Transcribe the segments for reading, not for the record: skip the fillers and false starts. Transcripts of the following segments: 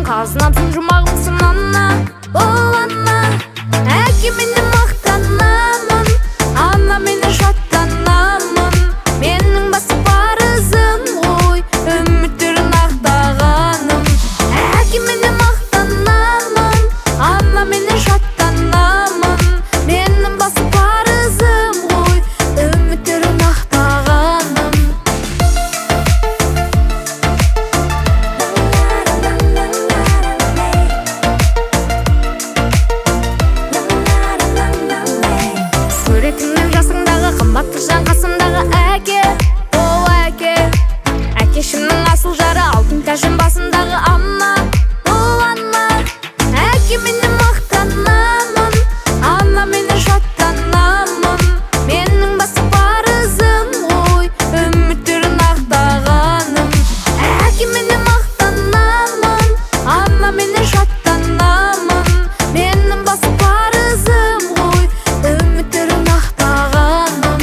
Қазынамсың, жұмағымсың, Анна, ол Анна. Әке мені мақтанамын, Анна мені шаттанамын. Менің басы парызым ғой, үміттерін ақтағаным. Әке мені мақтанамын, Анна мені шаттанамын. Менің басы парызым ғой, үміттерін ақтағаным. Суретіңнің жасыңдағы қымбатты жан, қасымдағы әке, ол әке. Әкешімнің асыл жары, алтын тәжім басындағы Анна, ол Анна. Әке мені мақтанамын, Анна мені шаттанамын. Менің басы парызым ғой, үміттерін ақтағаным. Әке мені мақтанамын, Анна мені шаттанамын. Менің басы парызым ғой, үміттерін ақтағаным.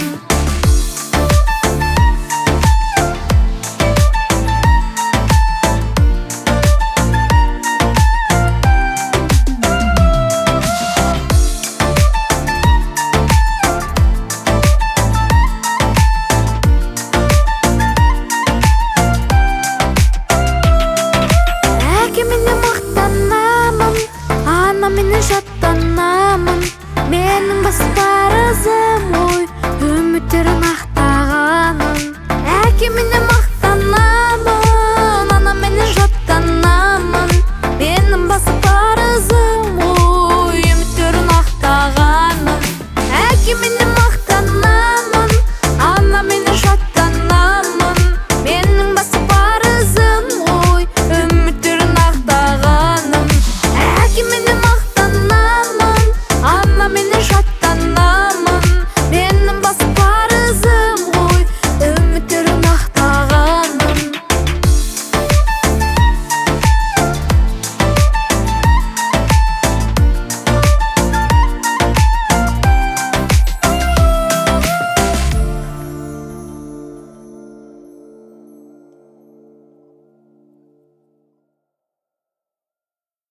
Әке мені мақтанамын, Анна мені шаттанамын. Менің басы парызым ғой, үміттерін ақтағаным. Әке мені